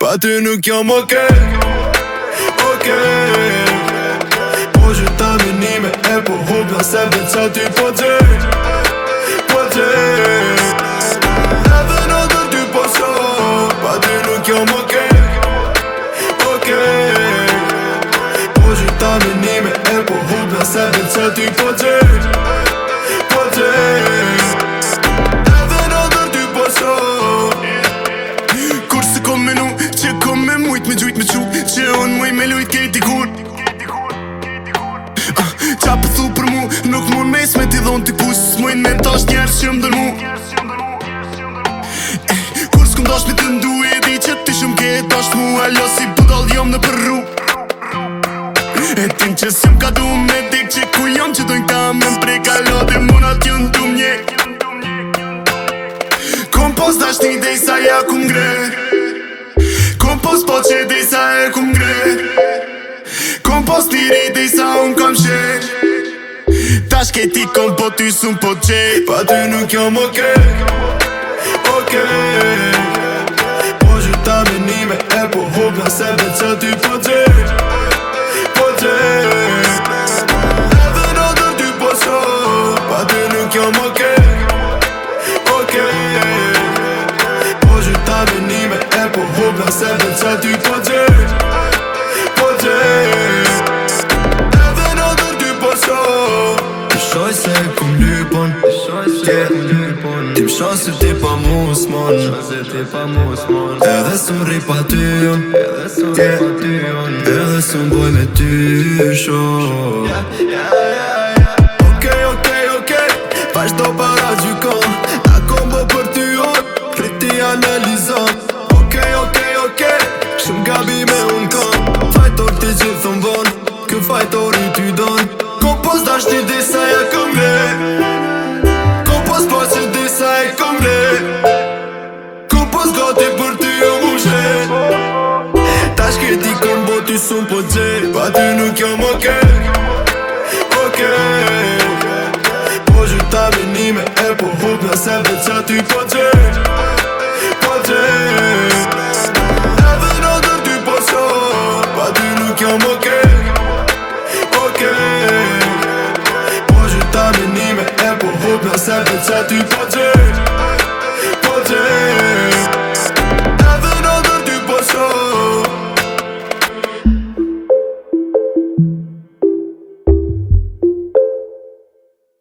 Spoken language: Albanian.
Pa ty nuk jam okej, okej. Po gjitha minime e po hubla se veç sa ty po gjej, po gjej. Edhe në tër ty po shoh, pa ty nuk jam okej, okej. Po gjitha minime e po hubla se veç sa ty po gjej, po gjej. Edhe në tër ty po shoh. Kur se kom menu, që kom me mujt me gjujt me qu, që unë muj me lujt kejti kur. Qa pëthu për mu, nuk mun mes me t'i dhon t'i kus, s'mujn me tash njerës që m'dën mu. Kur s'kum dash me të ndu e di që ti shumë ke tash mu, alo si budal jom në për ru. E tim që s'jom ka du me dik që ku jom që dojnë ka me m'prek, alo dhe munat jën du m'njek. Kom pos dash një dej sa ja kum gre, kom pos po që dej sa e kum gre, kom pos tiri dej sa unë kam shet. Tash kejti kom po ty sun po qej, pa ty nuk jam okej, okej. Po gjitha minime e po hubla se veç sa ty po gjej, po gjej. Edhe në tër ty po shoh, pa ty nuk jam okej, okej. Po gjitha minime e po hubla se veç sa ty po gjej, po gjej. Edhe në tër ty po shoh. Shoj se kum lypon, ti m'shon se ti pa mu s'mon, edhe s'un ri pa ty jon, edhe s'un boj me ty shoh. Okej, okej, okej, vazhdo para gjykon, na kombo për ty jon, kriti analizon. Okej, okej, okej, shumë gabime unë kam, fajtor ti gjithë bon, kë fajtori ty don. Kompos dash një disa e këm re, kompos po që disa e këm re, kompos gati për ty u mushet. Tash këti kom bo ty sun po gjej, pa ty nuk jam okej, okej. Po gjitha minime e po hubla se veç sa ty po gjej, po gjej. Edhe në tër ty po shoh, pa ty nuk jam okej, okej. Po gjitha minime e po hubla se veç sa ty po gjej.